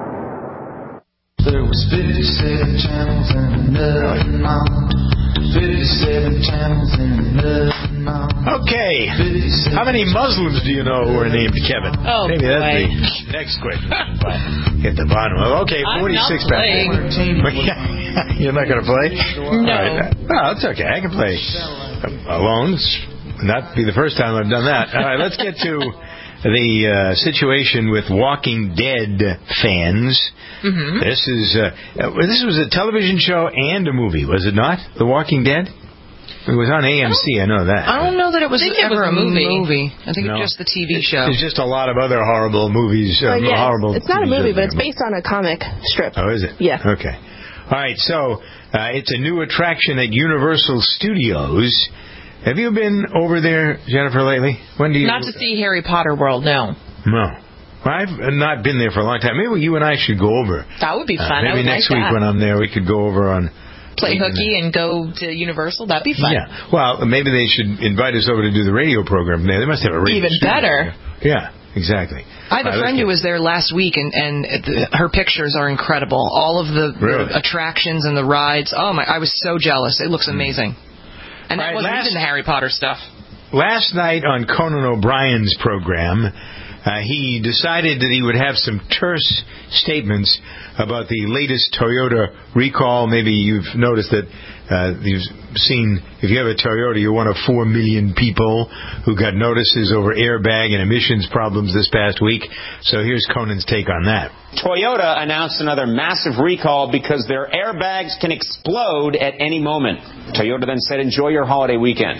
There was fifty-seven channels and nothing on. fifty-seven channels and nothing on. Okay. How many Muslims do you know who are named Kevin? Oh, Maybe boy. that's the next question. Hit the bottom of Okay, forty-six I'm not playing. You're not going to play? No. All right. No, it's okay. I can play alone. It's not be the first time I've done that. All right, let's get to the uh, situation with Walking Dead fans. Mm-hmm. This is uh, this was a television show and a movie, was it not? The Walking Dead. It was on A M C. I, I know that. I don't know that it was I think it ever was a movie. movie. I think No. it was just the T V show. There's just a lot of other horrible movies. Uh, But yeah, horrible. it's not a T V movie, shows but it's there. based on a comic strip. Oh, is it? Yeah. Okay. All right. So uh, it's a new attraction at Universal Studios. Have you been over there, Jennifer, lately? When do you? Not to see Harry Potter World, no. No. I've not been there for a long time. Maybe you and I should go over. That would be Uh, fun. I maybe would next like week that. when I'm there, we could go over on. Play hooky and go to Universal. That'd be fun. Yeah. Well, maybe they should invite us over to do the radio program there. They must have a radio. Even studio better. there. Yeah. Exactly. I have a All right, friend let's who was there last week, and, and the, her pictures are incredible. All of the, Really? the attractions and the rides. Oh, my. I was so jealous. It looks amazing. And that Right, wasn't last- even the Harry Potter stuff. Last night on Conan O'Brien's program, uh, he decided that he would have some terse statements about the latest Toyota recall. Maybe you've noticed that uh, you've seen, if you have a Toyota, you're one of four million people who got notices over airbag and emissions problems this past week. So here's Conan's take on that. Toyota announced another massive recall because their airbags can explode at any moment. Toyota then said, enjoy your holiday weekend.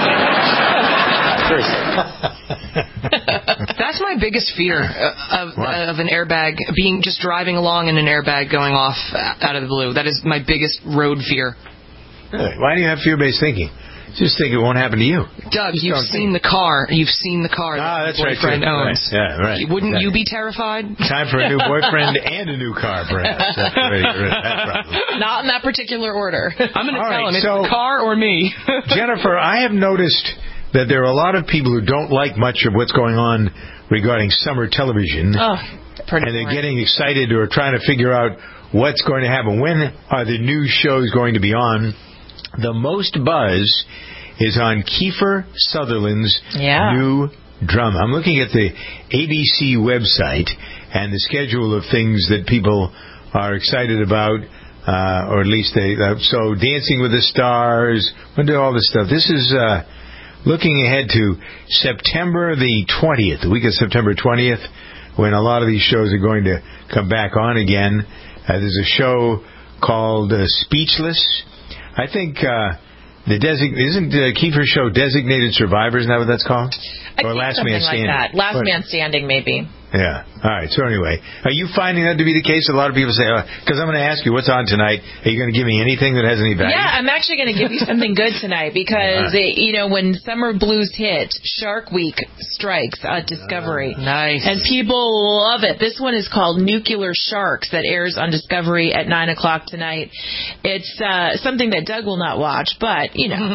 That's my biggest fear uh, of, uh, of an airbag, being just driving along in an airbag going off out of the blue. That is my biggest road fear. Really? Why do you have fear-based thinking? Just think it won't happen to you. Doug, Just you've don't seen the car. You've seen the car that Ah, your that's right, boyfriend too. owns. Right. Yeah, right. Wouldn't Exactly. you be terrified? Time for a new boyfriend and a new car, perhaps. That's right, you're right. That's right. Not in that particular order. I'm going to All tell right, him it's so- the car or me. Jennifer, I have noticed that there are a lot of people who don't like much of what's going on regarding summer television. Oh, pretty and they're boring. getting excited or trying to figure out what's going to happen. When are the new shows going to be on? The most buzz is on Kiefer Sutherland's Yeah. new drama. I'm looking at the A B C website and the schedule of things that people are excited about, uh, or at least they. Uh, so, Dancing with the Stars. When do all this stuff? This is uh, looking ahead to September the twentieth, the week of September twentieth, when a lot of these shows are going to come back on again. Uh, there's a show called uh, Speechless. I think. Uh, The design isn't uh, Kiefer's show Designated Survivor? Isn't that what that's called? I or think Last something Man like Standing? that. Last What? Man Standing, maybe. Yeah. All right. So anyway, are you finding that to be the case? A lot of people say, because I'm going to ask you what's on tonight. Are you going to give me anything that has any value? Yeah, I'm actually going to give you something good tonight because, Uh. it, you know, when summer blues hit, Shark Week strikes on Discovery. Uh, nice. And people love it. This one is called Nuclear Sharks that airs on Discovery at nine o'clock tonight. It's uh, something that Doug will not watch, but, you know,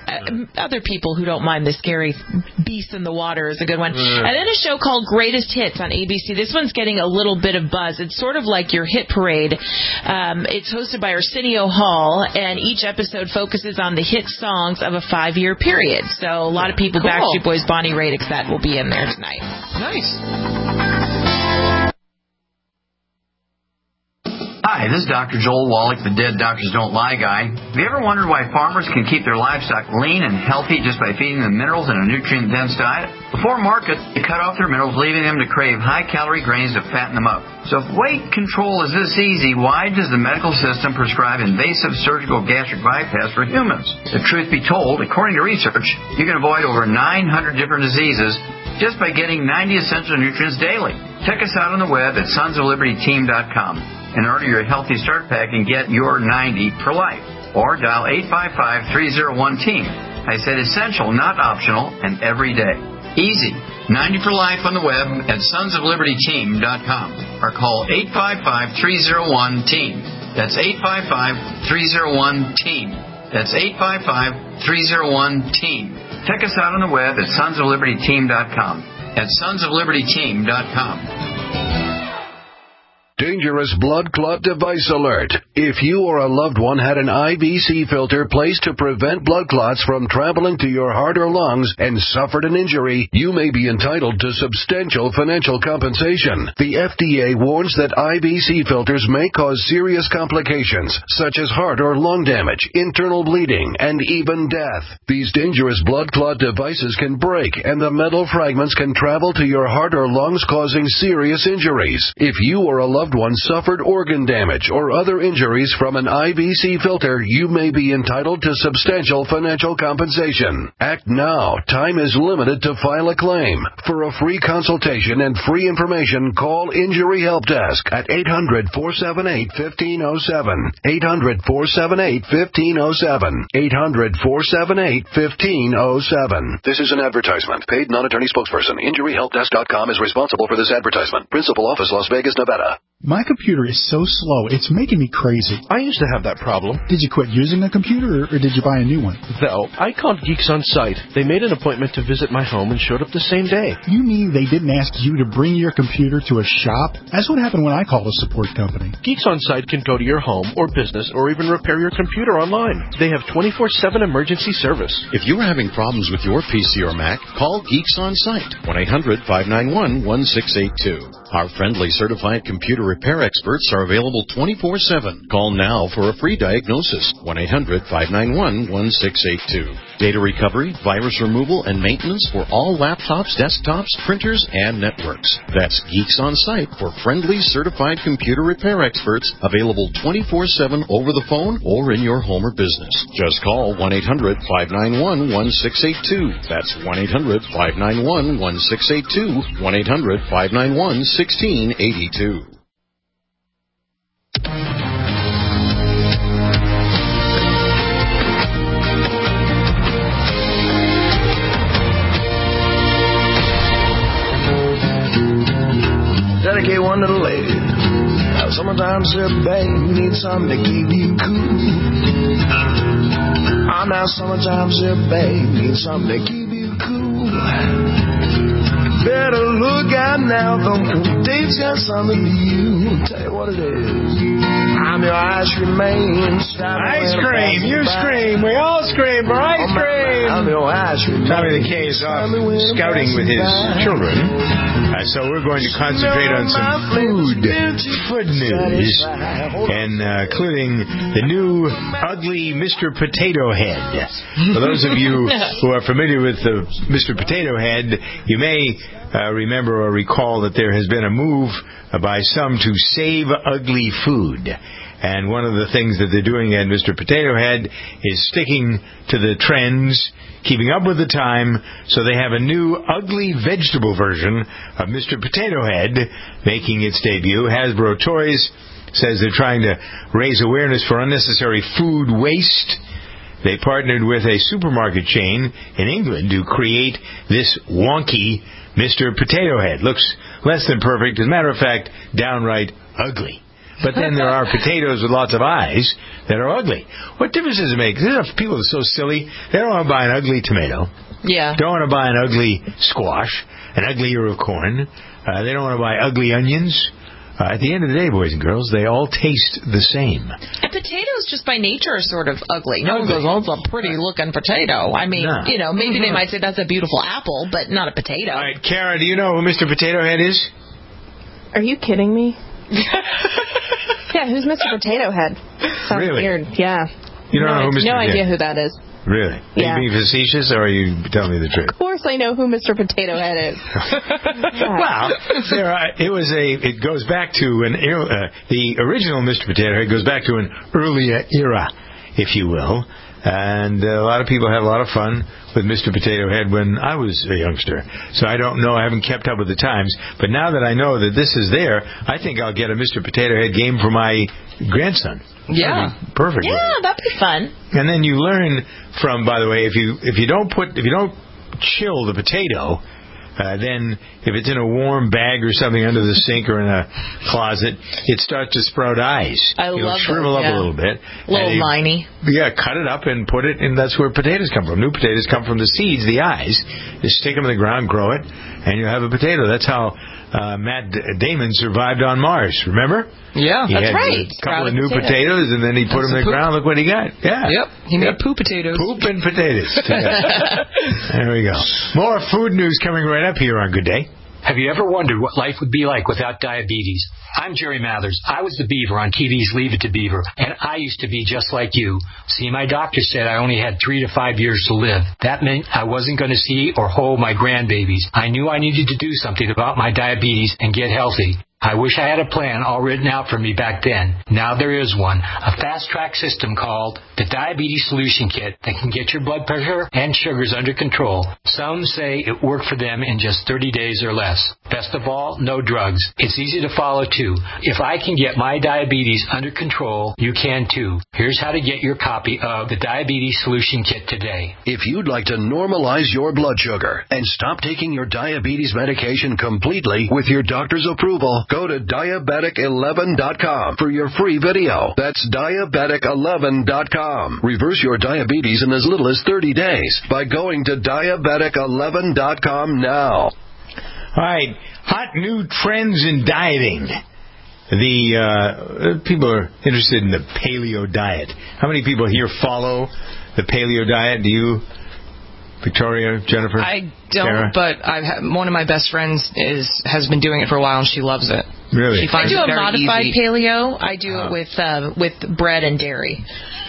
uh, other people who don't mind the scary beast in the water is a good one. Mm. And then a show called Greatest Hits on A B C. This one's getting a little bit of buzz. It's sort of like your hit parade. Um, it's hosted by Arsenio Hall, and each episode focuses on the hit songs of a five-year period. So a lot of people, cool. Backstreet Boys, Bonnie Raitt, et cetera, will be in there tonight. Nice. Hi, this is Doctor Joel Wallach, the Dead Doctors Don't Lie guy. Have you ever wondered why farmers can keep their livestock lean and healthy just by feeding them minerals in a nutrient-dense diet? Before market, they cut off their minerals, leaving them to crave high-calorie grains to fatten them up. So if weight control is this easy, why does the medical system prescribe invasive surgical gastric bypass for humans? The truth be told, according to research, you can avoid over nine hundred different diseases just by getting ninety essential nutrients daily. Check us out on the web at sons of liberty team dot com and order your Healthy Start Pack and get your ninety for life. Or dial eight five five, three oh one, team. I said essential, not optional, and every day. Easy. ninety for life on the web at sons of liberty team dot com or call eight five five, three oh one, team. That's eight five five, three oh one, team. That's eight five five, three oh one, team. Check us out on the web at sons of liberty team dot com. At sons of liberty team dot com. Dangerous blood clot device alert. If you or a loved one had an I V C filter placed to prevent blood clots from traveling to your heart or lungs and suffered an injury, you may be entitled to substantial financial compensation. The F D A warns that I V C filters may cause serious complications, such as heart or lung damage, internal bleeding, and even death. These dangerous blood clot devices can break, and the metal fragments can travel to your heart or lungs, causing serious injuries. If you or a loved one suffered organ damage or other injuries from an I V C filter, you may be entitled to substantial financial compensation. Act now. Time is limited to file a claim. For a free consultation and free information, call Injury Help Desk at eight hundred, four seven eight, one five zero seven. eight hundred, four seven eight, one five zero seven. eight hundred, four seven eight, one five zero seven. This is an advertisement. Paid non-attorney spokesperson. Injury Help Desk dot com is responsible for this advertisement. Principal office, Las Vegas, Nevada. My computer is so slow, it's making me crazy. I used to have that problem. Did you quit using a computer, or did you buy a new one? No, I called Geeks On Site. They made an appointment to visit my home and showed up the same day. You mean they didn't ask you to bring your computer to a shop? That's what happened when I called a support company. Geeks On Site can go to your home or business or even repair your computer online. They have twenty-four seven emergency service. If you're having problems with your P C or Mac, call Geeks On Site, one eight hundred, five nine one, one six eight two. Our friendly certified computer repair experts are available twenty-four seven. Call now for a free diagnosis, one eight hundred, five nine one, one six eight two. Data recovery, virus removal, and maintenance for all laptops, desktops, printers, and networks. That's Geeks On Site for friendly certified computer repair experts, available twenty-four seven over the phone or in your home or business. Just call one eight hundred, five nine one, one six eight two. That's one eight hundred, five nine one, one six eight two, one eight hundred, five nine one, one six eight two. Dedicate one to the lady. Now, sometimes, sir, babe, you need something to keep you cool. Ah, now, sometimes, sir, babe, you need something to keep you cool. Better look out now, though, Dave's got something to you. Tell you what it is. I'm your ice cream man. Ice cream, you scream, we all scream for ice cream. I'm your ice cream man. Tommy the K is off scouting with his children, uh, so we're going to concentrate on some food, food news, and uh, including the new ugly Mister Potato Head. For those of you who are familiar with the Mister Potato Head, you may Uh, remember or recall that there has been a move uh, by some to save ugly food. And one of the things that they're doing at Mister Potato Head is sticking to the trends, keeping up with the time, so they have a new ugly vegetable version of Mister Potato Head making its debut. Hasbro Toys says they're trying to raise awareness for unnecessary food waste. They partnered with a supermarket chain in England to create this wonky Mister Potato Head. Looks less than perfect. As a matter of fact, downright ugly. But then there are potatoes with lots of eyes that are ugly. What difference does it make? There are people that are so silly. They don't want to buy an ugly tomato. Yeah. Don't want to buy an ugly squash, an ugly ear of corn. Uh, they don't want to buy ugly onions. Uh, at the end of the day, boys and girls, they all taste the same. And potatoes, just by nature, are sort of ugly. No one goes, oh, it's a pretty-looking potato. I mean, No. you know, maybe they might say that's a beautiful apple, but not a potato. All right, Kara, do you know who Mister Potato Head is? Are you kidding me? Yeah, who's Mister Potato Head? Sounds Really? weird. Yeah. You don't no, know who Mister No Potato idea who that is. Really? Yeah. Are you being facetious, or are you telling me the truth? Of course I know who Mister Potato Head is. Well, there are, it was a. It goes back to an uh, the original Mister Potato Head goes back to an earlier era, if you will, and uh, a lot of people had a lot of fun with Mister Potato Head when I was a youngster. So I don't know. I haven't kept up with the times, but now that I know that this is there, I think I'll get a Mister Potato Head game for my grandson. Yeah. Perfect. Yeah, that'd be fun. And then you learn from, by the way, if you if you don't put if you don't chill the potato, uh, then if it's in a warm bag or something under the sink or in a closet, it starts to sprout eyes. I It'll love shrivel those, up yeah. a little bit. Little And you- miney. Yeah, cut it up and put it in. That's where potatoes come from. New potatoes come from the seeds, the eyes. You stick them in the ground, grow it, and you have a potato. That's how uh, Matt Damon survived on Mars. Remember? Yeah, He that's had right. a couple of new potatoes, and then he put That's them in the the poop. ground. Look what he got. Yeah. Yep, he made poo potatoes. Poop and potatoes. There we go. More food news coming right up here on Good Day. Have you ever wondered what life would be like without diabetes? I'm Jerry Mathers. I was the Beaver on T V's Leave It to Beaver, and I used to be just like you. See, my doctor said I only had three to five years to live. That meant I wasn't going to see or hold my grandbabies. I knew I needed to do something about my diabetes and get healthy. I wish I had a plan all written out for me back then. Now there is one, a fast-track system called the Diabetes Solution Kit that can get your blood pressure and sugars under control. Some say it worked for them in just thirty days or less. Best of all, no drugs. It's easy to follow, too. If I can get my diabetes under control, you can, too. Here's how to get your copy of the Diabetes Solution Kit today. If you'd like to normalize your blood sugar and stop taking your diabetes medication completely with your doctor's approval, go to diabetic eleven dot com for your free video. That's diabetic eleven dot com. Reverse your diabetes in as little as thirty days by going to diabetic eleven dot com now. All right, hot new trends in dieting. The uh, people are interested in the paleo diet. How many people here follow the paleo diet? Do you, Victoria, Jennifer? I don't, Sarah? but I've had, one of my best friends is has been doing it for a while, and she loves it. Really? She I finds do it a very modified easy. paleo. I do it with uh, with bread and dairy.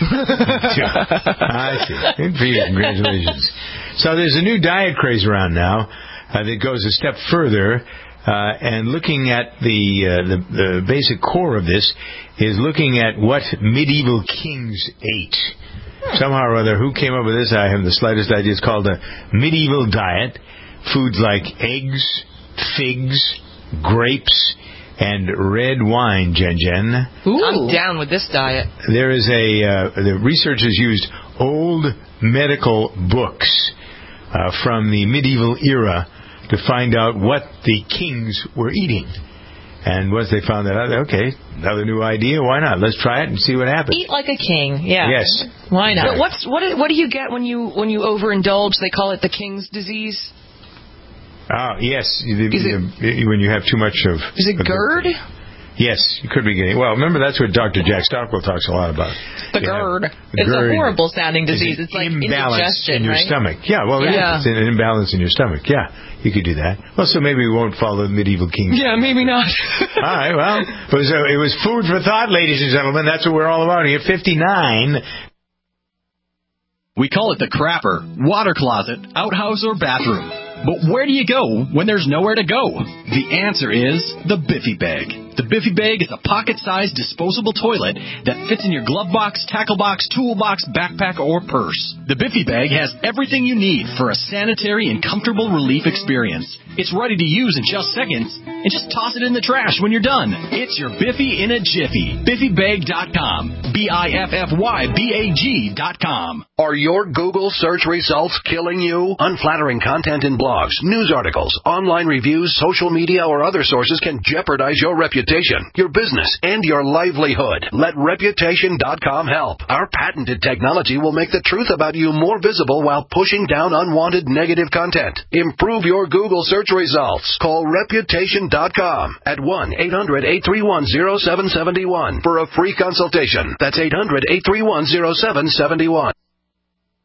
I see. Good for you. Congratulations. So there's a new diet craze around now uh, that goes a step further. Uh, and looking at the, uh, the the basic core of this is looking at what medieval kings ate. Somehow or other, who came up with this? I have the slightest idea. It's called a medieval diet. Foods like eggs, figs, grapes, and red wine, Jen Jen. Ooh. I'm down with this diet. There is a, uh, the researchers used old medical books uh, from the medieval era to find out what the kings were eating. And once they found that out, okay, another new idea, why not? Let's try it and see what happens. Eat like a king. Yeah. Yes. Why not? But what's what? What do you get when you when you overindulge? They call it the king's disease. Oh, yes. You- Is you- you- when you have too much of... Is it of- GERD? Yes, you could be getting... Well, remember, that's what Doctor Jack Stockwell talks a lot about. The You GERD. have It's GERD a horrible sounding is disease. an It's like imbalance indigestion, in your right? stomach. Yeah, well, it Yeah. is. It's an imbalance in your stomach. Yeah, you could do that. Well, so maybe we won't follow the medieval kings. Yeah, maybe not. All right, well, it was, uh, it was food for thought, ladies and gentlemen. That's what we're all about here. fifty-nine. We call it the crapper, water closet, outhouse, or bathroom. But where do you go when there's nowhere to go? The answer is the Biffy Bag. The Biffy Bag is a pocket-sized disposable toilet that fits in your glove box, tackle box, toolbox, backpack, or purse. The Biffy Bag has everything you need for a sanitary and comfortable relief experience. It's ready to use in just seconds, and just toss it in the trash when you're done. It's your Biffy in a jiffy. Biffy Bag dot com. B I F F Y B A G dot com. Are your Google search results killing you? Unflattering content in blogs, news articles, online reviews, social media, or other sources can jeopardize your reputation reputation, your business, and your livelihood. Let Reputation dot com help. Our patented technology will make the truth about you more visible while pushing down unwanted negative content. Improve your Google search results. Call Reputation dot com at one eight hundred eight three one zero seven seven one for a free consultation. That's eight hundred eight three one zero seven seven one.